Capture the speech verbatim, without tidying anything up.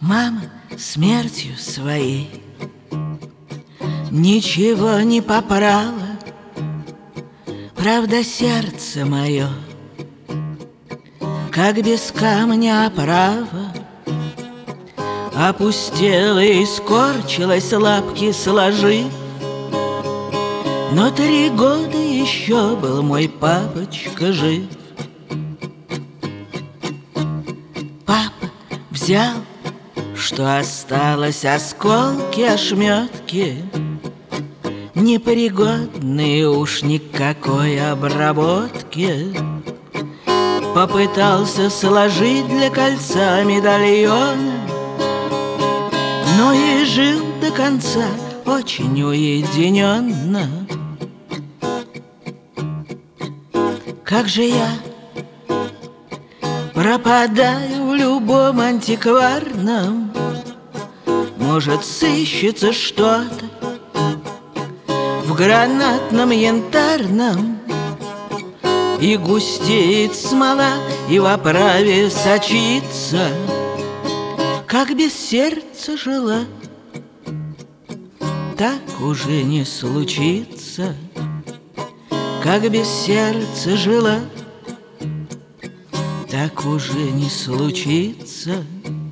Мама смертью своей ничего не поправила, правда, сердце мое, как без камня оправа, опустела и скорчилась, лапки сложив. Но три года еще был мой папочка жив. Папа взял, что осталось, осколки, ошметки, непригодные уж никакой обработки. Попытался сложить для кольца медальона, но и жил до конца очень уединенно. Как же я пропадаю в любом антикварном, может, сыщется что-то в гранатном янтарном, и густеет смола, и в оправе сочится. Как без сердца жила, так уже не случится. Как без сердца жила, так уже не случится.